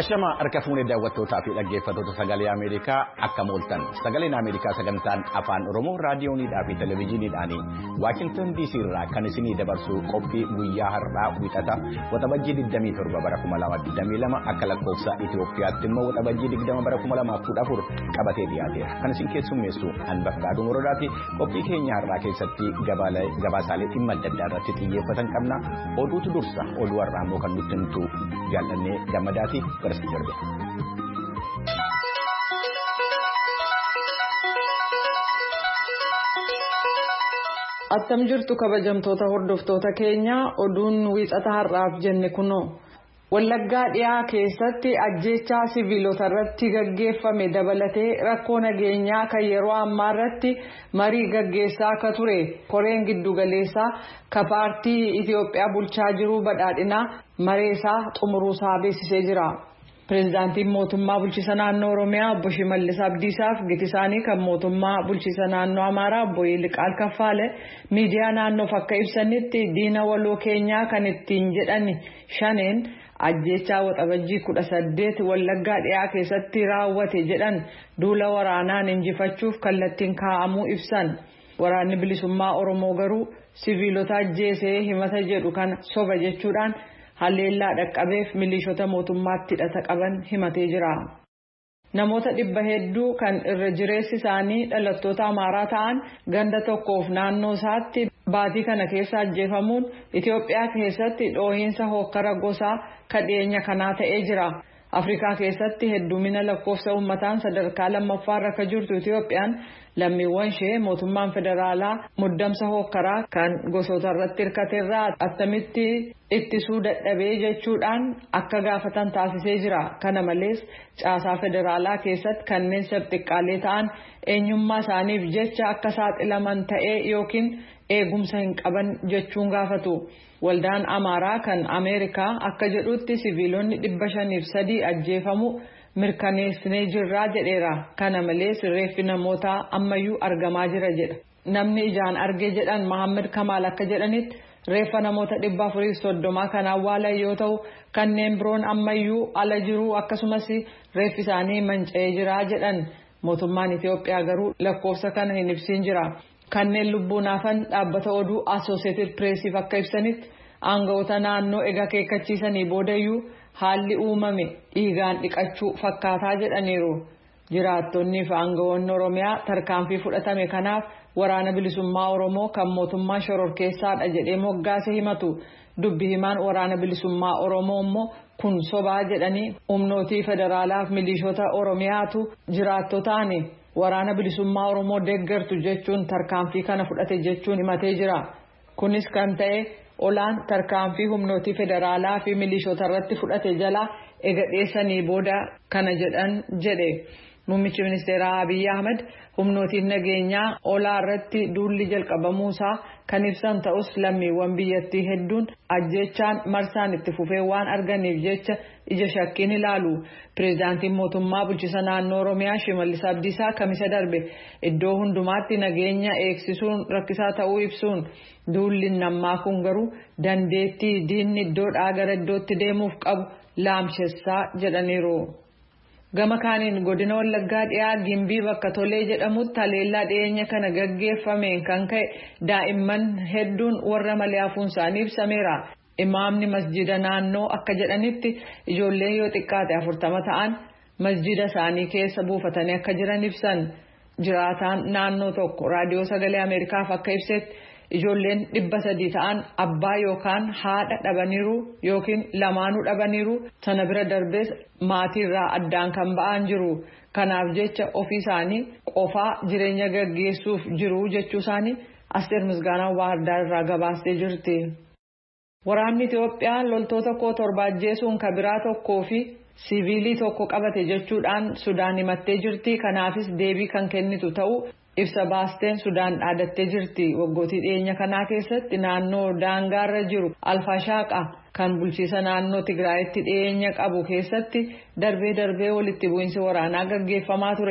Ashama harka fuunee daawwattootaa fi dhaggeeffattoota sagalee Ameerikaa akka mooltan sagaleen Ameerikaa sagantaan afaan Oromoo raadiyoonidhaa fi televezyiiniidhaan Waashington DC irraa kan isinii dabarsu qophii guyyaa har'aa wixata waxabajjii 27 bara 2022 akka lakkoofsa Itoophiyaatti immoo waxabajjii 20 bara 2014 qabatee dhiyaateera. Kan isin keessummeessu Anbafqaaduu Morodaati. Qophii keenya har'aa keessatti gabaasaalee dhimma adda addaa irratti xiyyeeffatan qabna. Oduutu dursa oduu har'aa immoo kan nutti himtu Jaallannee Gammadaati. Attam jirtu kabajamtoota hordoftoota keenya oduun wiixata har'aaf jenne kunoo Wallaggaa dhiyaa keessatti ajjeechaa siviilota irratti gaggeeffame dabalatee rakkoo nageenyaa kan yeroo ammaa irratti marii gaggeessaa akka ture koreen giddugaleessaa ka paartii Itiyoophiyaa bulchaa jiru badhaadhinaa mareesaa xumuruusaa beeksisee jira. Pireezidaantiin mootummaa bulchiinsa naannoo Oromiyaa obbo Shimallis Abdiisaaf giti isaanii kan mootummaa bulchiinsa naannoo Amaaraa obbo Yilqaal Kaffaale miidiyaa naannoof akka ibsanitti diina waloo keenyaa kan ittiin jedhan shaneen ajjeechaa waxabajjii 18 Wallaggaa dhiyaa keessatti raawwate jedhan duula waraanaan injifachuuf kallattiin kaa'amuu ibsan. Waraanni bilisummaa Oromoo garuu siviilota ajjeesee himata jedhu kan soba jechuudhaan haleellaa dhaqqabeef milishoota mootummaatti hidhata qaban himatee jira. Namoota 100 kan irra jireessi isaanii dhalattoota Amaaraa ta'an ganda tokkoof naannoo isaatti baatii kana keessa ajjeefamuun Itiyoophiyaa keessatti dhoohinsa hokkara gosaa kadheenya kanaa ta'ee jira. Afrikaa keessatti heddumina lakkoofsa uummataan sadarkaa lammaffaarra akka jirtu Itiyoophiyaan lammiiwwan ishee mootummaan federaalaa muddamsa hokkaraa kan gosoota irratti hirkateerraa attamitti ittisuu dadhabee jechuudhaan akka gaafatan taasisee jira. Kana malees caasaa federaalaa keessatti kanneen sabxiqqaalee ta'an eenyummaa isaaniif jecha akka saaxilaman ta'ee yookiin eegumsa hin qaban jechuun gaafatu. Waldaan Amaaraa kan Ameerikaa akka jedhutti siviilonni 503 ajjeefamu mirkaneessinee jirraa jedheera. Kana malees reeffi namootaa ammayyuu argamaa jira jedha. Namni ijaan arge jedhan Mohaammed Kamaal akka jedhanitti reeffa namoota 430 kan awwaalan yoo ta'u kanneen biroon ammayyuu ala jiru akkasumas reeffi isaanii manca'ee jira jedhan. Mootummaan Itiyoophiyaa garuu lakkoofsa kana hin ibsin jira. Kanneen lubbuun hafan dhaabbata oduu Associated Pressiif akka ibsanitti aangawoota naannoo egaa keekkachiisanii boodayyuu haalli uumame dhiigaan dhiqachuu fakkaataa jedhaniiru. Jiraattonni fi aangawoonni Oromiyaa tarkaanfii fudhatame kanaaf waraana bilisummaa Oromoo kan mootummaa shororkeessaadha jedhee moggaase himatu. Dubbi himaan waraana bilisummaa Oromoo immoo kun sobaa jedhanii humnootii federaalaaf milishoota Oromiyaatu jiraattotaani waraana bilisummaa Oromoo deeggartu jechuun tarkaanfii kana fudhate jechuun himatee jira. Kunis kan ta'e olaan tarkaanfii humnootii federaalaa fi milishoota irratti fudhate jala eegadheessanii booda kana jedhan jedhe. Muummichi ministeeraa Abiy Ahmed humnootiin nageenyaa olaa irratti duulli jalqabamuusaa kan ibsan ta'us lammiiwwan biyyattii hedduun ajjeechaan marsaan itti fufee waan arganiif jecha ija shakkiin ilaalu. Pireezidaantiin mootummaa bulchiinsa naannoo Oromiyaa Shimallis Abdiisaa kamisa darbe iddoo hundumaatti nageenya eegsisuun rakkisaa ta'uu ibsuun duulli nammaa kun garuu dandeettii diinni iddoodhaa gara iddootti deemuuf qabu laamshessaa jedhaniiru. Gama kaaniin godina Wallaggaa dhiyaa Gimbii bakka Tolee jedhamutti haleellaa dhiyeenya kana gaggeeffameen kan ka'e daa'imman hedduun warra malee hafuun isaanii ibsameera. Imaamni masjida naannoo akka jedhanitti ijoolleen yoo xiqqaate 40 ta'an masjida isaanii keessa buufatanii akka jiran ibsan. Jiraataan naannoo tokko raadiyoo sagalee Ameerikaaf akka ibsetti ijoolleen 300 ta'an abbaa yookaan haadha dhabaniiru yookiin lamaanuu dhabaniiru sana bira darbees maatiirraa addaan kan ba'an jiru. Kanaaf jecha ofii isaanii qofaa jireenya gaggeessuuf jiru jechuu isaanii Asteer Misgaanaa Baahirdaar irraa gabaastee jirti. Waraanni Itiyoophiyaa loltoota koo 7 ajjeesuun kabiraa tokkoo fi siviilii tokko qabate jechuudhaan Sudaan himattee jirti. Kanaafis deebii kan kennitu ta'uu ibsa baasteen Sudaan dhaadattee jirti. Waggootii dhiyeenya kanaa keessatti naannoo daangaarra jiru Alfaashaaqa kan bulchiinsa naannoo Tigraayitti dhiyeenya qabu keessatti darbee walitti bu'iinsi waraanaa gaggeeffamaa ture.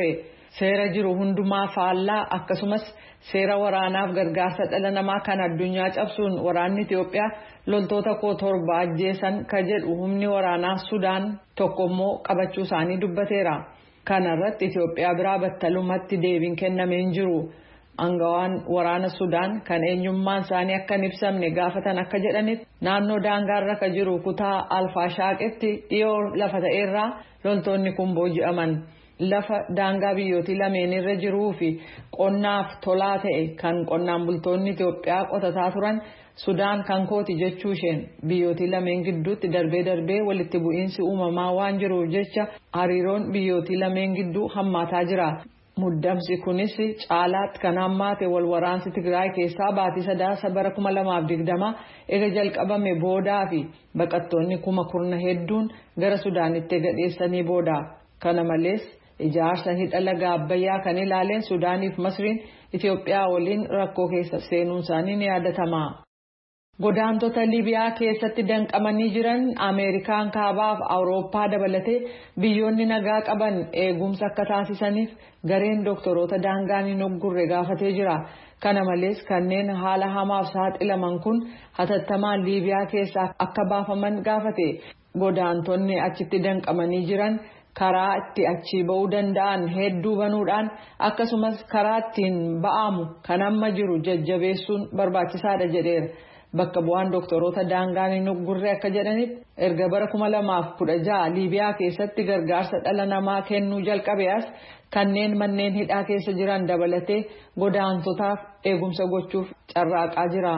seera jiru hundumaa faallaa akkasumas seera waraanaaf gargaarsa dhala namaa kan addunyaa cabsuun waraanni Itoophiyaa loltoota koo 7 ajjeesan ka jedhu humni waraanaa Sudaan tokkommoo qabachuu isaanii dubbateera. Kana irratti Itoophiyaa biraa battalumatti deebiin kennamee hin jiru. Angawaan waraana Sudaan kan eenyummaan isaanii akka hin ibsamne gaafatan akka jedhanitti naannoo daangaarra ka jiru kutaa Alfaashaaqitti dhiyoo lafa ta'eerraa loltoonni kun booji'aman. Lafa daangaa biyyootii lameen irra jiruu fi qonnaaf tolaa ta'e kan qonnaan bultoonni Itoophiyaa qotataa turan Sudaan kan kooti jechuu isheen biyyootii lameen gidduutti darbee walitti bu'iinsi uumamaa waan jiruuf jecha hariiroon biyyootii lameen gidduu hammaataa jira. Muddamsi kunis caalaatti kan hammaate wal waraansi Tigraay keessaa baatii Sadaasa bara 2020 ega jalqabame boodaa fi baqattoonni 10,000 hedduun gara Sudaanitti gadhiisanii booda. Kana malees ijaarsa hidha laga Abbayyaa kan ilaaleen Sudaaniif Masriin Itoophiyaa waliin rakkoo keessa seenuun isaanii ni yaadatama. Godaantota Liibiyaa keessatti danqamanii jiran Ameerikaan kaabaaf Awurooppaa dabalatee biyyoonni nagaa qaban eegumsa akka taasisaniif gareen doktoroota daangaan hin oggurre gaafatee jira. Kana malees kanneen haala hamaaf saaxilaman kun hatattamaan Liibiyaa keessaa akka baafaman gaafate. Godaantonni achitti danqamanii jiran karaa itti achii ba'uu danda'an hedduu banuudhaan akkasumas karaa ittiin ba'amu kan amma jiru jajjabeessuun barbaachisaadha jedheera. Bakka bu'aan doktoroota daangaan hin oggurre akka jedhanitti erga bara 2016 Liibiyaa keessatti gargaarsa dhala namaa kennuu jalqabe as kanneen manneen hidhaa keessa jiran dabalatee godaantotaaf eegumsa gochuuf carraaqaa jira.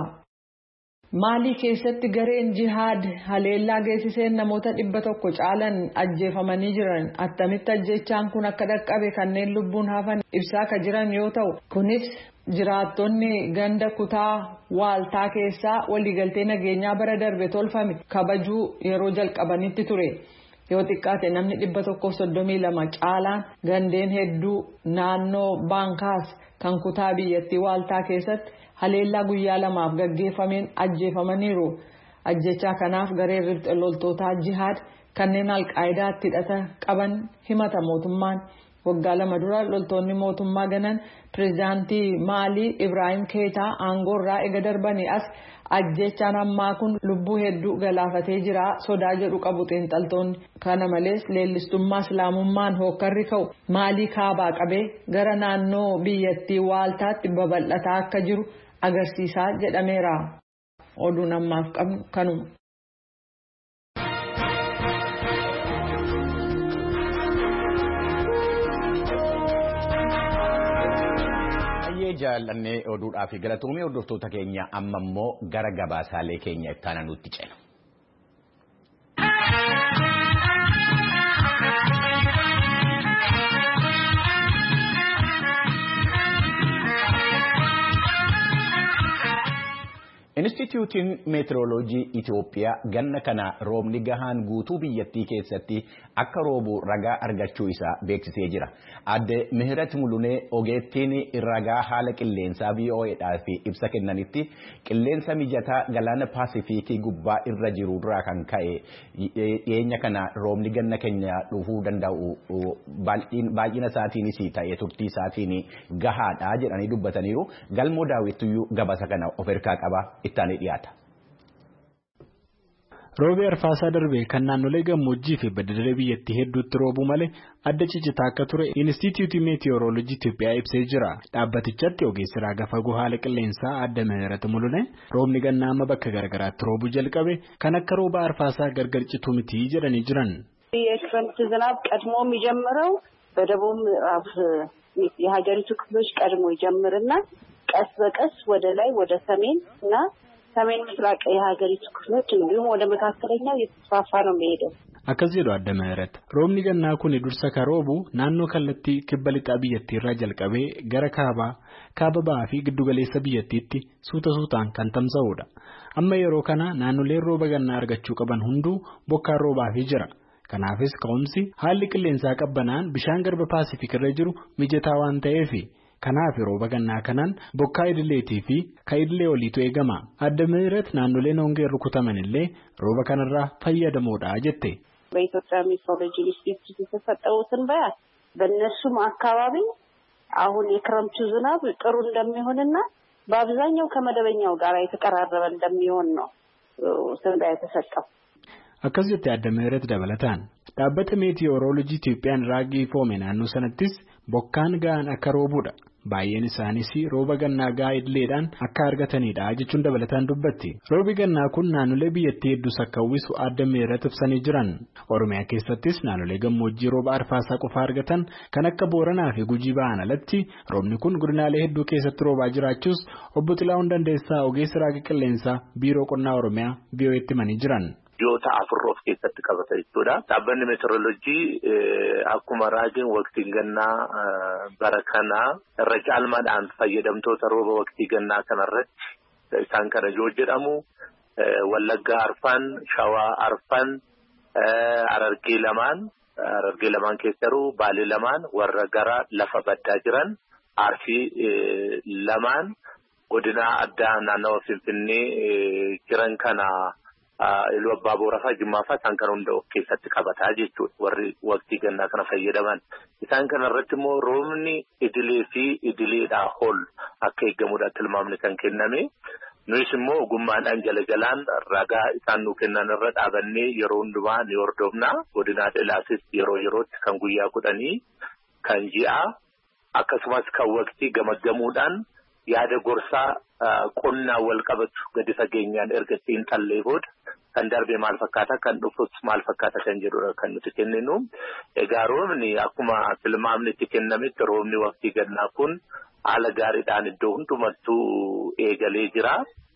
Maalii keessatti gareen jihaad haleellaa geessiseen namoota 100 caalan ajjeefamanii jiran attamitti ajjechaan kun akka dhaqqabe kanneen lubbuun hafan ibsaa ka jiran yoo ta'u kunis jiraattonni ganda kutaa waaltaa keessaa waliigaltee nageenyaa bara darbe tolfame kabajuu yeroo jalqabanitti ture. Yoo xiqqaate namni 132 caalaan gandeen hedduu naannoo Baankaas kan kutaa biyyattii waaltaa keessatti haleellaa guyyaa 2 gaggeeffameen ajjeefamaniiru. Ajjechaa kanaaf gareen riphxe loltootaa jihaad kanneen alqaayidaatti hidhata qaban himata mootummaan. Waggaa 2 dura loltoonni mootummaa ganan pireezidaantii Maalii Ibraahim Keetaa aangoorraa ega darbanii as ajjechaan ammaa kun lubbuu hedduu galaafatee jira sodaa jedhu qabu xiinxaltoonni. Kana malees leellistummaa islaamummaan hookkarri ka'u Maalii kaabaa qabee gara naannoo biyyattii waaltaatti babal'ataa akka jiru agarsiisaa jedhameera. Oduun ammaaf qabnu kanuma. Jaallannee oduudhaaf galatoomii hordoftoota keenya amma immoo gara gabaasaalee keenya itti aanutti ceena. Instituutiin meetirooloojii Itoophiyaa ganna kana roobni gahaan guutuu biyyattii keessatti akka roobu ragaa argachuu isaa beeksisee jira. Adde Mihirat Mulunee ogeettiin ragaa haala qilleensaa BOA'dhaaf ibsa kennanitti qilleensa mijataa galaana Paasifiikii gubbaa irra jirurraa kan ka'e dhiyeenya kana roobni ganna keenya dhufuu danda'u baay'ina isaatiinis ta'e turtii isaatiin gahaadha jedhanii dubbataniiru. Galmoo daawwittuyyuu gabasa kana of harkaa qaba. Ittaanii dhiyaata. Roobi arfaasaa darbee kan naannolee gammoojjii fi badda-daree biyyattii hedduutti roobuu malee adda cicitaa akka ture Inistituutii Meetiyooroolojii Itoophiyaa ibsee jira. Dhaabbatichatti ogeessi raaga fagoo haala qilleensaa Adde Mihirat Mulunee roobni gannaa amma bakka garagaraatti roobuu jalqabe kan akka rooba arfaasaa gargar citu miti jedhanii jiran. የክረምት ዝናብ ቀድሞ የሚጀምረው በደቡብ ምዕራብ የሀገሪቱ ክፍሎች ቀድሞ ይጀምርና ቀስ በቀስ ወደ ላይ ወደ ሰሜን እና ሰሜን ምስራቅ የሀገሪቱ ክፍሎች እንዲሁም ወደ መካከለኛው እየተስፋፋ ነው የሚሄደው። Akkas jedhu Adde Mihirat roobni gannaa kun dursa ka roobu naannoo kallattii kibba lixaa biyyattii irraa jalqabee gara kaaba ba'aa fi giddu galeessa biyyattiitti suuta suutaan kan tamsa'udha. Amma yeroo kana naannoleen rooba gannaa argachuu qaban hunduu bokkaan roobaafii jira. Kanaafis ka'umsi haalli qilleensaa qabbanaan bishaan garba Paasifiik irra jiru mijataa waan ta'eef kanaaf rooba gannaa kanaan bokkaa idileetii fi ka idilee oliitu eegama. Adde Mihirat naannoleen hongeen rukutaman illee rooba kanarraa fayyadamoodha jette. በኢትዮጵያ ሜትሮሎጂ ኢንስቲትዩት የተሰጠው ትንበያ በእነሱም አካባቢ አሁን የክረምቱ ዝናብ ጥሩ እንደሚሆንና በአብዛኛው ከመደበኛው ጋር የተቀራረበ እንደሚሆን ነው ትንበያ የተሰጠው። akkasitti adda ምህረት dabalataan dhaabbata meetiyooroolojii Itoophiyaan raagii foome naannoo sanattis bokkaan ga'aan akka roobuudha. Baay'een isaanis rooba gannaa ga'aa idileedhaan akka argatanidha jechuun dabalataan dubbatti. Roobi gannaa kun naannolee biyyattii hedduus akka uwwisu adda ምህረት ibsanii jiran. Oromiyaa keessattis naannolee gammoojjii rooba arfaasaa qofa argatan kan akka Booranaa fi Gujii ba'an alatti roobni kun godinaalee hedduu keessatti roobaa jiraachuus obbo Xilaa'uun Dandeessaa ogeessa raagii qilleensaa biiroo qonnaa Oromiyaa BO'tti himanii jiran. Yoota afurroof keessatti qabata jechuudha. Dhaabbanni meteoroloojii akkuma raajiin waqtii gannaa bara kanaa irra caalmaadhaan fayyadamtoota rooba waqtii gannaa kanarratti isaan kana yoo jedhamu Wallaggaa Arfan, Shawaa Arfan, Harargee lamaan keessaruu Baalee lamaan warra gara lafa baddaa jiran Arsii lamaan godina addaa naannawa Finfinnee jiran kana Iluu Abbaa Booraa Jimmaa fa'aa isaan kana hunda of keessatti qabataa jechuudha. Warri waqtii gannaa kana fayyadaman. Isaan kana irratti immoo roobni idilee fi idileedhaa ol akka eegamudha tilmaamni kan kenname. Nuyis immoo ogummaadhaan jalaan ragaa isaan nu kennan irra dhaabannee yeroo hundumaa ni hordofna. Godinaa Ilaasis yeroo yerootti kan guyyaa 10 kan ji'a akkasumas kan waqtii gamaggamuudhaan yaada gorsaa qonnaa wal qabatu gadi fageenyaan erga siin tallee booda kan darbe maal fakkaata kan dhufus maal fakkaata kan jedhudha kan nuti kenninu. Egaa roobni akkuma tilmaamni itti kennametti roobni waqtii gannaa kun haala gaariidhaan iddoo hundumattuu eegalee jira.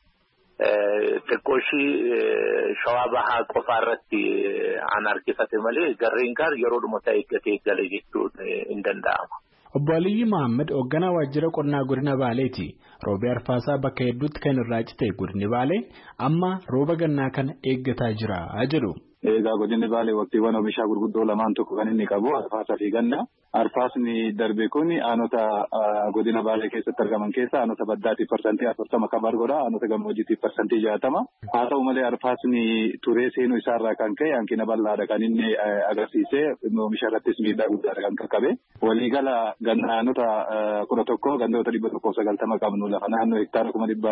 Xiqqooshii Shawaa Bahaa qofaa irratti aan harkifate malee garreen gaar yeroo dhumata eeggatee eegalee jechuun hin danda'ama. Obbo Aliyyi Mohaammed hoogganaa waajjira qonnaa godina Baaleeti. Roobi arfaasaa bakka hedduutti kan irraa cite godinni Baalee amma rooba gannaa kana eeggataa jira jedhu. Egaa godinni Baalee waqtiiwwan oomishaa gurguddoo lamaan tokko kan inni qabu arfaasaa fi ganna. Arfaasni darbe kun aanota godina Baalee keessatti argaman keessa aanota baddaatiif % 40 kabar godha, aanota gammoojjiitiif % 60. Haa ta'u malee arfaasni turee seenuu isaarraa kan ka'e hanqina bal'aadha kan inni agarsiisee oomisha irrattis miidhaa guddaadha kan qaqqabe. Waliigala aanota 11 gandoota 190 qabnu lafa naannoo hektaara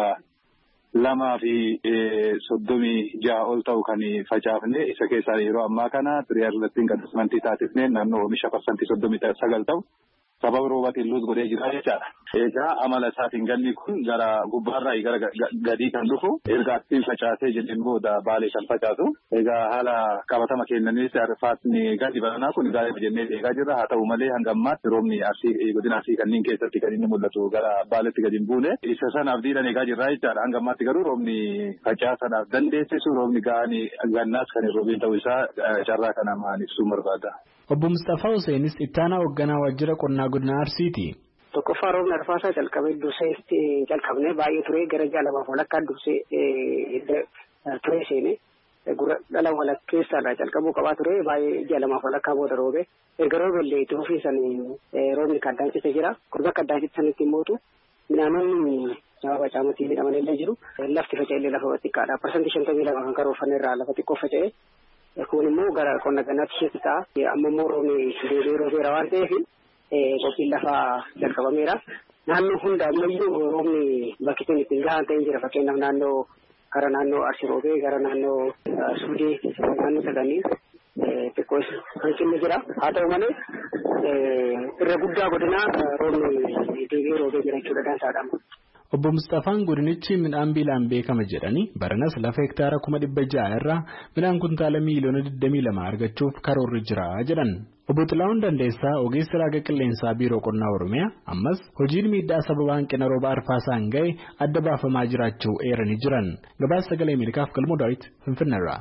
236 ol ta'u kan facaafne isa keessaa yeroo ammaa kana tiriyaarrattiin qadasmantii taasifnee naannoo oomisha % 39 ta'u sababa roobaatiin luus godhee jira jechaadha. Egaa amala isaatiin ganni kun gara gubbaarraa gara gadii kan dhufu erga ittiin facaasee jenneen booda Baalee kan facaasu. Egaa haala qabatama kennanis arfaasni gadi baranaa kun gaarii jennee eegaa jirra. Haa ta'u malee hanga ammaatti roobni godina Arsii kanneen keessatti kan inni mul'atu gara Baaleetti gadi hin buune. Isa sanaaf diidan eegaa jirra jechaadha. Hanga ammaatti garuu roobni facaasanaaf dandeessisu roobni ga'anii gannaas kan hin roobiin ta'uu isaa carraa kana maan ibsuu barbaada. Obbo Mustafaa Huseenis ittaanaa hoogganaa waajjira qonnaa godina Arsiiti. Tokkoffaa roobni arfaasaa jalqabee dursee jalqabnee baay'ee ture gara jaalamaaf walakkaa dursee ture seenee dhala walakkeessaadhaa jalqabuu qabaa ture baay'ee jaalamaaf walakkaa booda roobe erga roobellee itti fufiisan roobni kaddaan cite jira kurba kaddaan cite sanitti mootu midhaanonni sababa caamutii midhaman illee jiru lafti faca'ellee lafa xiqqaadha % 52 kan karoorfanne irraa lafa xiqqoo faca'e. Kun immoo gara qonna gannaatti ishee ta'a. Amma immoo roobni deebi'ee roobeera waan ta'eef qophiin lafaa jalqabameera. Naannoo hunda ammayyuu roobni bakki sun ittiin gahaan ta'ee jira. Fakkeenyaaf naannoo Arsii roobee gara naannoo Suudee naannoo saganii xiqqoo hanqinni jira. Haa ta'u malee irra guddaa godinaa roobni deebi'ee roobee jira jechuudha dansaadha. Obbo Mustafaan godinichi midhaan biilaan beekama jedhanii baranas lafa hektaara 600 irraa midhaan kuntaala miiliyoona 22 argachuuf karoorri jira jedhan. Obbo Xilaa'uun Dandeessaa ogeessa raaga qilleensaa biiroo qonnaa Oromiyaa ammas hojiin miidhaa sababa hanqina rooba arfaasaan ga'e adda baafamaa jiraachuu eeranii jiran. Gabaasa sagalee Ameerikaaf Galmoo Daawit Finfinneerraa.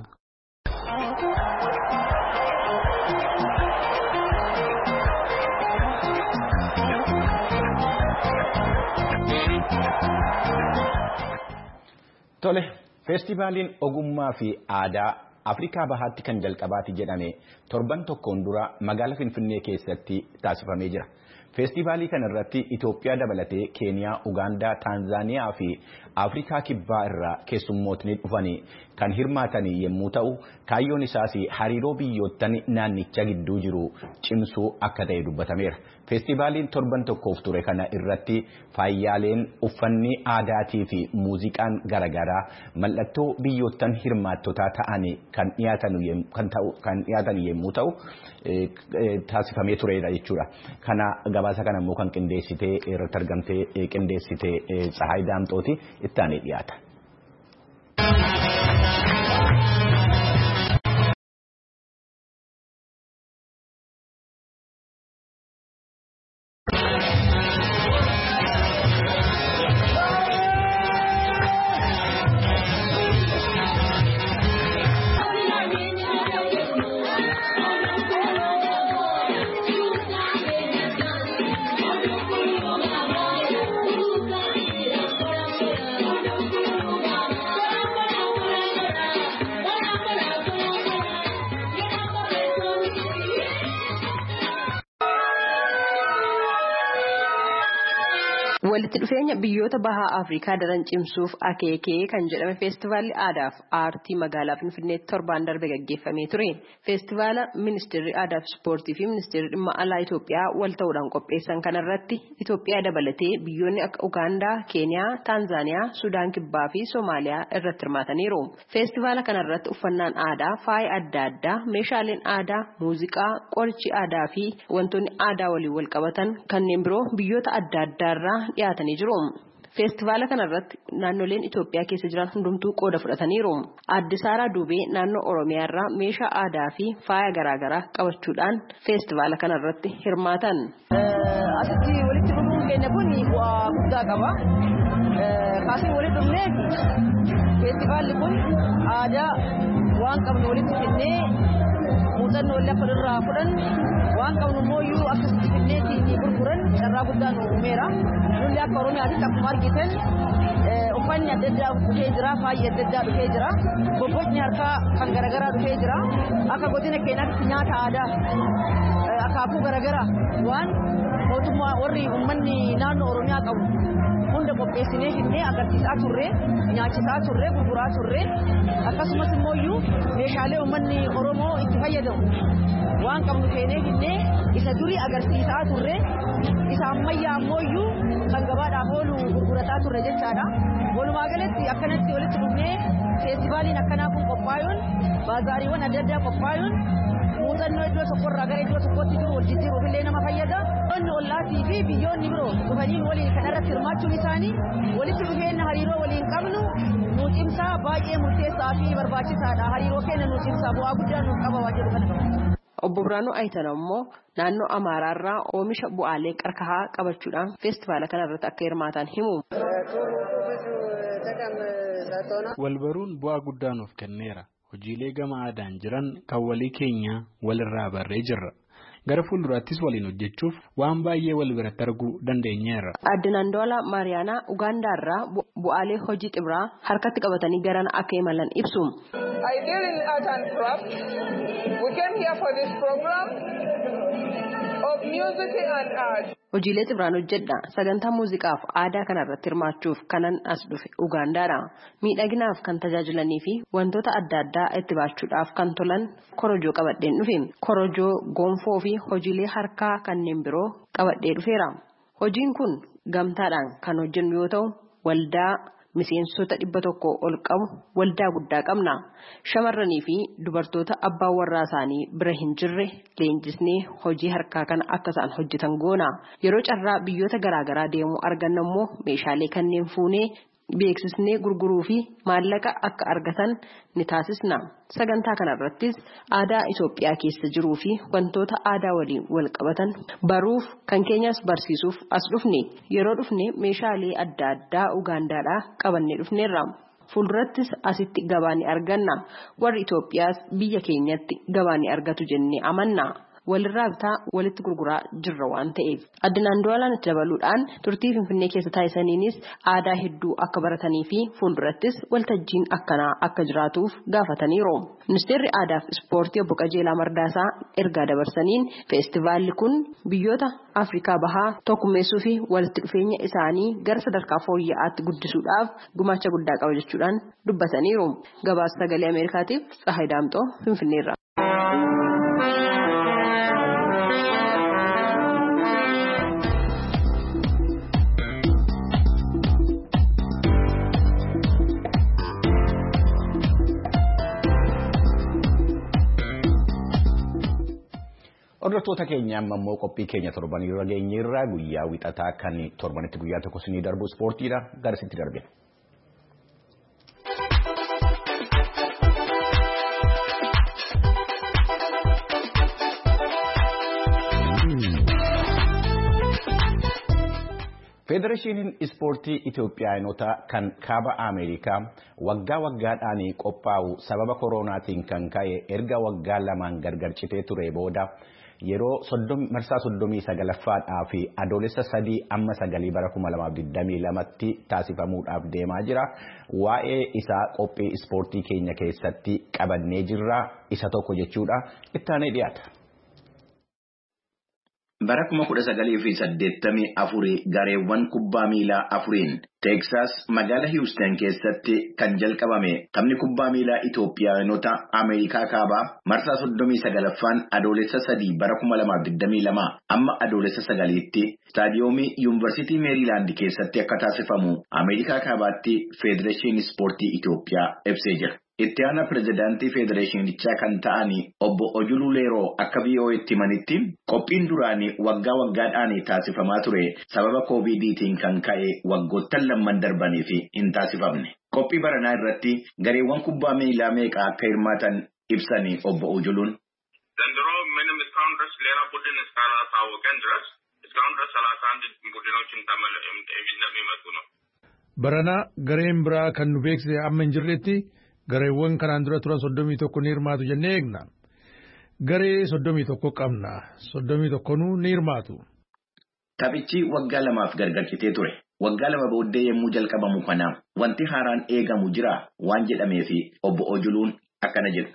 Tole, feestivaaliin ogummaa fi aadaa Afrikaa Bahaatti kan jalqabaati jedhame torban tokkoon dura magaalaa Finfinnee keessatti taasifamee jira. Feestivaalii kanarratti Itoophiyaa dabalatee Keeniyaa, Ugaandaa, Taanzaaniyaa fi Afrikaa Kibbaa irraa keessummootni dhufanii kan hirmaatanii yommuu ta'u, kaayyoon isaas hariiroo biyyoottan naannicha gidduu jiru cimsuu akka ta'e dubbatameera. Feestivaaliin torban tokkoof ture kana irratti faayyaaleen uffanni aadaatii fi muuziqaan garaagaraa mallattoo biyyoottan hirmaattotaa ta'anii kan dhiyaatan yommuu ta'u taasifamee tureera jechuudha. Kana gabaasa kana immoo kan qindeessitee irratti argamtee qindeessitee Tsahaay Daamxooti itti aanee dhiyaata. Walitti dhufeenya biyyoota bahaa Afrikaa daran cimsuuf akeekee kan jedhame feestivaalli aadaa fi aartii magaalaa Finfinneetti torbaan darbe gaggeeffamee ture. Feestivaala Ministeerri Aadaa fi Ispoortii fi Ministeerri Dhimma Alaa Itoophiyaa wal ta'uudhaan qopheessan kanarratti Itoophiyaa dabalatee biyyoonni akka Ugaandaa, Keeniyaa, Taanzaaniyaa, Sudaan Kibbaa fi Soomaaliyaa irratti hirmaataniiru. Feestivaala kanarratti uffannaan aadaa, faaya adda addaa, meeshaaleen aadaa, muuziqaa, qorichi aadaa fi wantoonni aadaa waliin wal qabatan kanneen biroo biyyoota adda addaarraa dhiyaatanii jiru. Feestivaala kanarratti naannoleen Itoophiyaa keessa jiran hundumtuu qooda fudhataniiru. Aadde Saaraa Duubee naannoo Oromiyaarraa meeshaa aadaa fi faaya garaagaraa qabachuudhaan feestivaala kanarratti hirmaatan. Asitti walitti dhufuun keenya kun bu'aa guddaa qaba. Kaasii walitti dhufneef feestivaalli kun aadaa waan qabnu walitti fidnee muuxannoo lafa irraa fudhan waan qabnu mooyyuu akkasitti fidneetiin gurguran carraa guddaa nu uumeera. Nulli akka Oromiyaatti akkuma argitan uffanni adda addaa dhufee jira, faayyi adda addaa dhufee jira, bobbocni harkaa kan garaagaraa dhufee jira. Akka godina keenyaatti nyaata aadaa akaakuu garaagaraa waan mootummaa warri uummanni naannoo Oromiyaa qabu hunda qopheessinee fidnee agarsiisaa turre, nyaachisaa turre, gurguraa turre. Akkasumas immoo meeshaalee uummanni Oromoo itti fayyadamu waan qabnu feenee fidnee isa durii agarsiisaa turre, isa ammayyaa ammoo kan gabaadhaaf oolu gurgurataa turre jechaadha. Walumaa galatti akkanatti walitti dhufnee feestivaaliin akkanaa kun qophaa'uun baazaariiwwan adda addaa qophaa'uun muuxannoo iddoo tokkorraa gara iddoo tokkotti jiru wal jijjiiruuf illee nama fayyada. Biyyoonni ollaatii fi biyyoonni biroo dhufanii waliin kan irratti hirmaachuun isaanii walitti dhufeenya hariiroo waliin qabnu nu cimsaa baay'ee murteessaa fi barbaachisaadha. Hariiroo keenya nu cimsaa bu'aa guddaa nuuf qaba waan jedhu kana. Obbo Biraanuu Ayitana immoo naannoo Amaaraarraa oomisha bu'aalee qarkahaa qabachuudhaan feestivaala kanarratti akka hirmaatan himu. Walbaruun bu'aa guddaa nuuf kenneera. Hojiilee gama aadaan jiran kan walii keenya walirraa barree jirra. Gara fuulduraattis waliin hojjechuuf waan baay'ee wal biratti arguu dandeenyeerra. Aadde Nandoolaa Maariyaanaa Ugaandaarraa bu'aalee hojii xibraa harkatti qabatanii garan akka imalan ibsu. I deal in art and craft. We came here for this program of music and art. Hojiilee xibraan hojjedha. Sagantaa muuziqaaf aadaa kanarratti hirmaachuuf kanan as dhufe Ugaandaadha. Miidhaginaaf kan tajaajilanii fi wantoota adda addaa itti baachuudhaaf kan tolan korojoo qabadheen dhufe. Korojoo, gonfoo fi hojiilee harkaa kanneen biroo qabadhee dhufeera. Hojiin kun gamtaadhaan kan hojjennu yoo ta'u, waldaa miseensota 100 ol qabu waldaa guddaa qabna. Shamarranii fi dubartoota abbaan warraa isaanii bira hin jirre leenjisnee hojii harkaa kana akka isaan hojjetan goona. Yeroo carraa biyyoota garaagaraa deemuu arganna immoo meeshaalee kanneen fuunee beeksisnee gurguruu fi maallaqa akka argatan ni taasisna. Sagantaa kanarrattis aadaa Itoophiyaa keessa jiruu fi wantoota aadaa waliin wal qabatan baruuf kan keenyas barsiisuuf as dhufne. Yeroo dhufne meeshaalee adda addaa Ugaandaadhaa qabannee dhufneerra. Fuuldurattis asitti gabaa ni arganna. Warri Itoophiyaas biyya keenyatti gabaa ni argatu jennee amanna. walirraa bitaa walitti gurguraa jirra waan ta'eef. Addunaan Du'aalaan itti dabaluudhaan turtii Finfinnee keessa taasisaniinis aadaa hedduu akka baratanii fi fuuldurattis waltajjiin akkanaa akka jiraatuuf gaafataniiru. Ministeerri Aadaa fi Ispoortii Obbo Qajeelaa Mardaasaa ergaa dabarsaniin feestivaalli kun biyyoota Afrikaa Bahaa tokkummeessuu fi walitti dhufeenya isaanii gara sadarkaa fooyya'aatti guddisuudhaaf gumaacha guddaa qaba jechuudhaan dubbataniiru. Gabaasa Sagalee Ameerikaatiif Tsahaay Daamxoo Finfinneerra. Hordoftoota keenya amma immoo qophii keenya torbanii irra geenyeerra guyyaa wixataa kan torbanitti guyyaa tokko sinii darbu ispoortiidha garasitti darbe. Federeeshiniin Ispoortii Itoophiyaanota kan kaaba Ameerikaa waggaa waggaadhaan qophaa'u sababa koronaatiin kan ka'e erga waggaa lamaan gargar citee ture booda yeroo marsaa 39ffaa fi adoolessa 3 amma 9 bara 2022tti taasifamuudhaaf deemaa jira. Waa'ee isaa qophii ispoortii keenya keessatti qabannee jirra. Isa tokko jechuudha. Ittaanee dhiyaata. Bara 1984 gareewwan kubbaa miilaa afuriin Teeksaas magaalaa Hiwustan keessatti kan jalqabame taphni kubbaa miilaa Itoophiyaanota Ameerikaa kaabaa marsaa 39ffaan adoolessa 3 bara 2022 amma adoolessa 9tti istaadiyoomii Yuunivarsiitii Meeriilaand keessatti akka taasifamu Ameerikaa kaabaatti Federeeshinii Ispoortii Itoophiyaa ibsee jira. Itti aanaa pirezidaantii Federeeshinichaa kan ta'an obbo Ojuluu Leeroo akka BO'tti himanitti qophiin duraanii waggaa waggaadhaan taasifamaa ture sababa COVID-19 kan ka'e waggoottan lamman darbanii fi hin taasifamne. Qophii baranaa irratti gareewwan kubbaa miilaa meeqa akka hirmaatan ibsanii obbo Ojuluun. Zandroo ምንም እስካሁን ድረስ ሌላ ቡድን እስካላሳወቀን ድረስ እስካሁን ድረስ 31 ቡድኖችን እንደሚመጡ ነው። Barana gareen biraa kan nu beeksise amma hin jirretti gareewwan kanaan dura turan 31 ni hirmaatu jennee eegna. Garee 31 qabna. 31 ni hirmaatu. Taphichi waggaa lamaaf gargar citee ture. Waggaa lama booddee yommuu jalqabamu kana wanti haaraan eegamu jira waan jedhamee fi obbo Ojuluun akkana jedhu.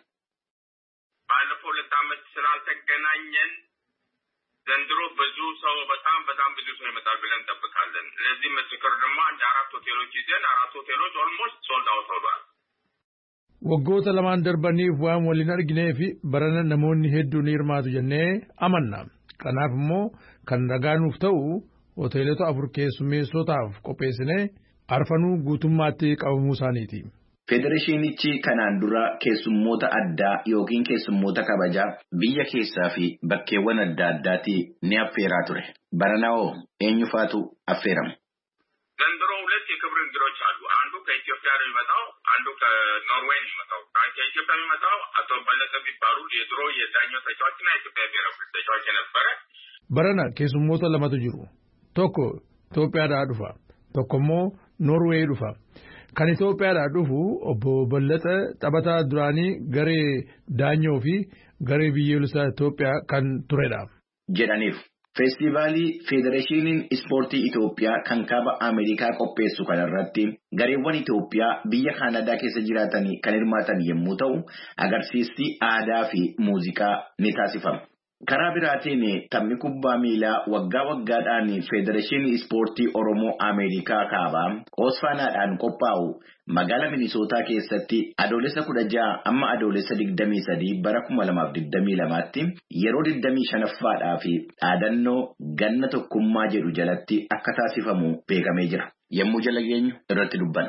ባለፈው 2 ዓመት ስላልተገናኘን ዘንድሮ ብዙ ሰው በጣም ብዙ ሰው ይመጣል ብለን እንጠብቃለን። ለዚህ ምስክር ደግሞ አንድ 4 ሆቴሎች ይዘን 4 ሆቴሎች ኦልሞስት ሶልድ አውት ሆኗል። Waggoota lamaan darbaniif waan waliin arginee fi barana namoonni hedduun hirmaatu jennee amanna. Kanaaf immoo kan ragaanuuf ta'u hoteelota 4 keessummeessotaaf qopheessinee arfanuu guutummaatti qabamuu isaaniiti. Federeeshinichi kanaan dura keessummoota addaa yookiin keessummoota kabajaa biyya keessaa fi bakkeewwan adda addaatti ni affeeraa ture. Baranaa eenyufaatu affeerama? ዘንድሮ 2 የክብር እንግዶች አሉ። አንዱ ከኢትዮጵያ ነው የሚመጣው፣ አንዱ ከኖርዌይ ነው የሚመጣው። ከኢትዮጵያ የሚመጣው አቶ በለጠ የሚባሉ የድሮ የዳኞ ተጫዋችና የኢትዮጵያ ብሔራዊ ቡድን ተጫዋች የነበረ Barana keessummoota lamatu jiru. Tokko Itoophiyaadhaa dhufa. Tokko immoo Noorweey dhufa. Kan Itoophiyaadhaa dhufu obbo Ballaxa taphataa duraanii garee daanyoo fi garee biyyoolessaa Itoophiyaa kan turedha. Jedhaniif. Feestivaalii Federeeshiniin Ispoortii Itoophiyaa kan kaaba Ameerikaa qopheessu kanarratti gareewwan Itoophiyaa biyya Kaanadaa keessa jiraatanii kan hirmaatan yommuu ta'u agarsiisni aadaa fi muuziqaa ni taasifama. Karaa biraatiin taphni kubbaa miilaa waggaa waggaadhaan Federeeshinii Ispoortii Oromoo Ameerikaa kaabaa Oosfaanaadhaan qophaa'u magaalaa Minisootaa keessatti adoolessa 16 amma adoolessa 23 bara 2022tti yeroo 25ffaadhaa fi dhaadannoo ganna tokkummaa jedhu jalatti akka taasifamu beekamee jira. Yommuu jala geenyu irratti dubbanna.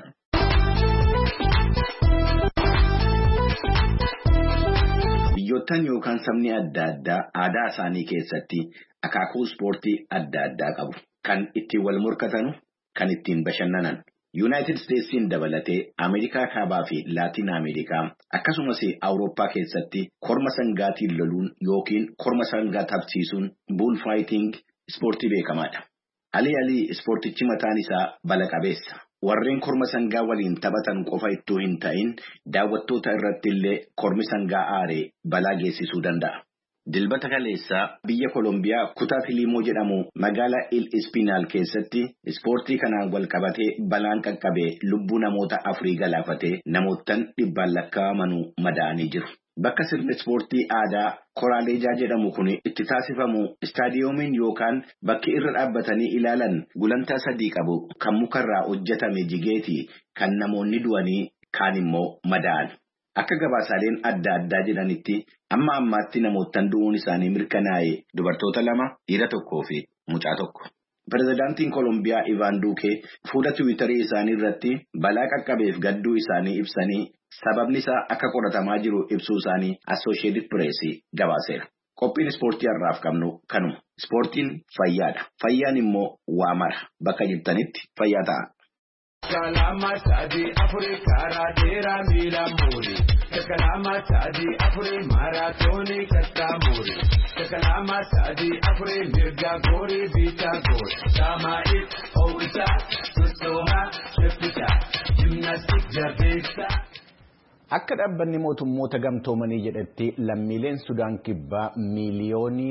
Biyyoottan yookaan sabni adda addaa aadaa isaanii keessatti akaakuu ispoortii adda addaa qabu. Kan ittiin wal morkatanu, kan ittiin bashannanan. Yuunaayitid Steetsiin dabalatee Ameerikaa kaabaa fi Laatiin Ameerikaa akkasumas Awurooppaa keessatti korma sangaatiin loluun yookiin korma sangaa taphsiisuun buul faayiting ispoortii beekamaadha. Alii ispoortichi mataan isaa bala qabeessa. Warreen korma sangaa waliin taphatan qofa ittuu hin ta'in daawwattoota irratti illee kormi sangaa aaree balaa geessisuu danda'a. Dilbata kaleessaa biyya Koolombiyaa kutaa Filiimoo jedhamu magaalaa Il Espinaal keessatti ispoortii kanaan wal qabatee balaan qaqqabee lubbuu namoota 4 galaafatee namoottan 100 lakkaa'amanuu madaa'anii jiru. Bakka sirni ispoortii aadaa Koraaleejaa jedhamu kun itti taasifamu istaadiyoomiin yookaan bakki irra dhaabbatanii ilaalan gulantaa 3 qabu kan mukarraa hojjetame jigeeti kan namoonni du'anii kaan immoo madaa'an. Akka gabaasaaleen adda addaa jedhanitti amma ammaatti namoottan du'uun isaanii mirkanaa'e dubartoota 2, dhiira 1 fi mucaa 1. Pireezidaantiin Koolombiyaa Ivaan Duukee fuula Tiwiitarii isaanii irratti balaa qaqqabeef gadduu isaanii ibsanii sababni isaa akka qoratamaa jiru ibsuu isaanii Associated Press gabaaseera. Qophiin ispoortii har'aaf qabnu kanuma. Ispoortiin fayyaadha. Fayyaan immoo waa mara. Bakka jirtanitti fayyaa ta'a. Kalama sadi afuri karatera mila muri. Kalama sadi afuri maratoni kata muri. Kalama sadi afuri mirga gori bita gori. Sama it outa tusoha shepita. Gymnastic jabesa. Akka dhaabbanni mootummoota gamtoomanii jedhetti lammiileen Sudaan kibbaa miiliyoonii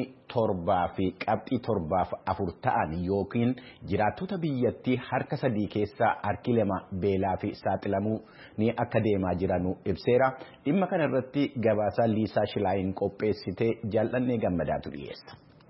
7.4 ta'an yookiin jiraattota biyyattii harka 3 keessaa harki 2 beelaa fi saaxilamuu ni akka deemaa jiran ibseera. Dhimma kana irratti gabaasaa Liisaa Shilaayin qopheessitee jaallannee gammadaatu dhiyeessa.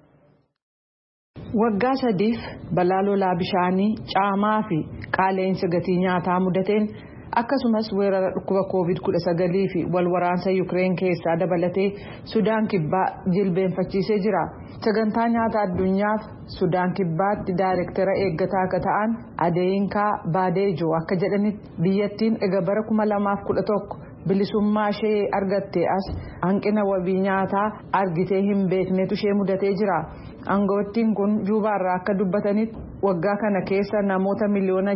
Waggaa 3 balaa lolaa bishaanii, caamaa fi qaala'insa gatii nyaataa mudateen akkasumas weerara dhukkuba COVID-19 fi wal waraansa Ukraine keessaa dabalatee Sudaan kibbaa jilbeenfachiisee jira. Sagantaa nyaata addunyaaf Sudaan kibbaatti daayirektara eeggataa akka ta'an Adeyinkaa Baadeejoo akka jedhanitti biyyattiin ega bara 2011 bilisummaa ishee argattee as hanqina wabii nyaataa argitee hin beeknetu ishee mudatee jira. Aangawoottiin kun Juubaarraa akka dubbatanitti waggaa kana keessa namoota miliyoona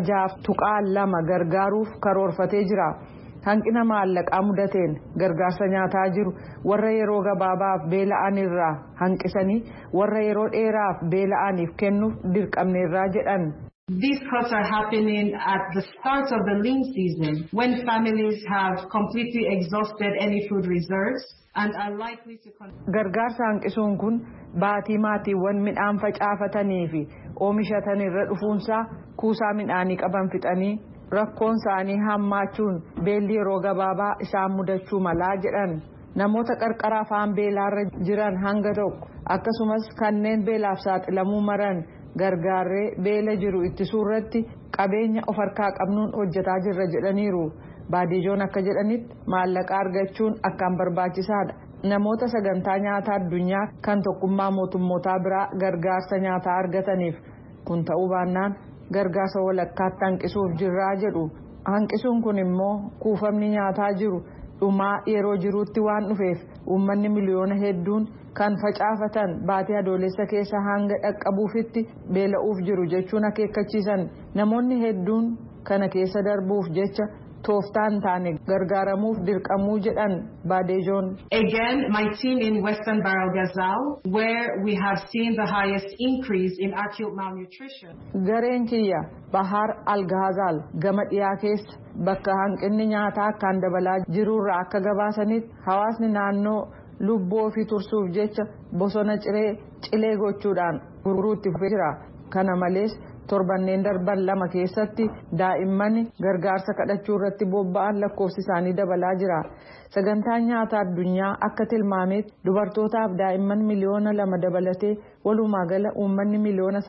6.2 gargaaruuf karoorfatee jira. Hanqina maallaqaa mudateen gargaarsa nyaataa jiru warra yeroo gabaabaaf beela'an irraa hanqisanii warra yeroo dheeraaf beela'aniif kennuuf dirqamneerraa jedhan. These cuts are happening at the start of the lean season when families have completely exhausted any food reserves and are likely to Gargaarsa hanqisuun kun baatii maatiiwwan midhaan facaafatanii fi oomishatan irra dhufuunsaa kuusaa midhaanii qaban fixanii rakkoon isaanii hammaachuun beelli yeroo gabaabaa isaan mudachuu malaa jedhan. Namoota qarqara afaan beelaarra jiran hanga tokko akkasumas kanneen beelaaf saaxilamuu maran gargaarree beela jiru ittisuu irratti qabeenya of harkaa qabnuun hojjetaa jirra jedhaniiru. Baadijoon akka jedhanitti maallaqa argachuun akkaan barbaachisaadha. Namoota sagantaa nyaataa addunyaa kan tokkummaa mootummootaa biraa gargaarsa nyaataa argataniif kun ta'uu baannaan gargaarsa walakkaatti hanqisuuf jirraa jedhu. Hanqisuun kun immoo kuufamni nyaataa jiru dhumaa yeroo jiruutti waan dhufeef uummanni miliyoona hedduun kan facaafatan baatii adoolessa keessa hanga dhaqqabuufitti beela'uuf jiru jechuun akeekkachiisan. Namoonni hedduun kana keessa darbuuf jecha tooftaan taane gargaaramuuf dirqamuu jedhan Baadejoon. Again, my team in Western Barrel Gazal, where we have seen the highest increase in acute malnutrition. Gareen kiyya Bahar Al-Ghazal gama dhiyaa keessa bakka hanqinni nyaataa akkaan dabalaa jirurraa akka gabaasanitti hawaasni naannoo lubbuu ofii tursuuf jecha bosona cilee gochuudhaan gurguruutti fufee jira. Kana malees torbanneen darban 2 keessatti daa'imman gargaarsa kadhachuu irratti bobba'an lakkoofsi isaanii dabalaa jira. Sagantaan nyaataa addunyaa akka tilmaametti dubartootaaf daa'imman miliyoona 2 dabalatee walumaa gala uummanni miliyoona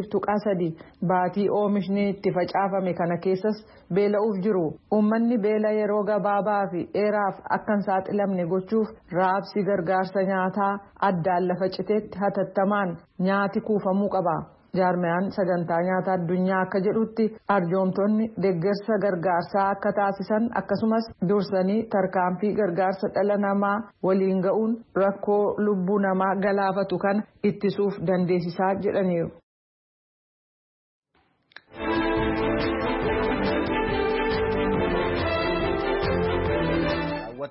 8.3 baatii oomishni itti facaafame kana keessas beela'uuf jiru. Uummanni beela yeroo gabaabaa fi dheeraaf akka hin saaxilamne gochuuf raabsi gargaarsa nyaataa addaan lafa citeetti hatattamaan nyaati kuufamuu qaba. Jaarmiyaan sagantaa nyaataa addunyaa akka jedhutti arjoomtonni deeggarsa gargaarsaa akka taasisan akkasumas dursanii tarkaanfii gargaarsa dhala namaa waliin ga'uun rakkoo lubbuu namaa galaafatu kana ittisuuf dandeessisaa jedhaniiru.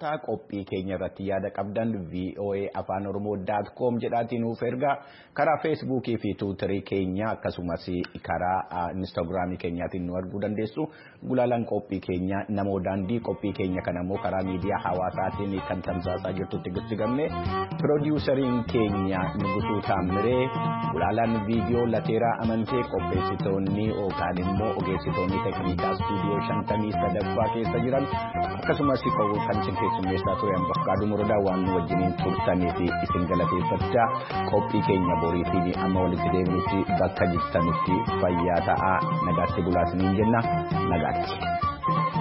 uummataa qophii keenya irratti yaada qabdan voa@oromoo.com jedhaatiin nuuf ergaa karaa feesbuukii fi tuwutarii keenya akkasumas karaa instaagiraamii keenyaatiin nu arguu dandeessu. Gulaalaan qophii keenya namoo daandii qophii keenya kana immoo karaa miidiyaa hawaasaatiin kan tamsaasaa jirtutti guddigamne piroodiwusariin keenya Nugusuu Taammiree gulaalaan viidiyoo Lateeraa Amantee qopheessitoonni yookaan immoo ogeessitoonni teeknikaa istuudiyoo 53ffaa keessa jiran akkasumas kan isin keessummeessaa ture Ambafqaaduu Morodaa waan nu wajjiniin turtanii fi isin galateeffachaa qophii keenya boriitiin amma walitti deebinutti bakka jirtanutti fayyaa ta'aa nagaatti bulaasiniin jenna nagaatti.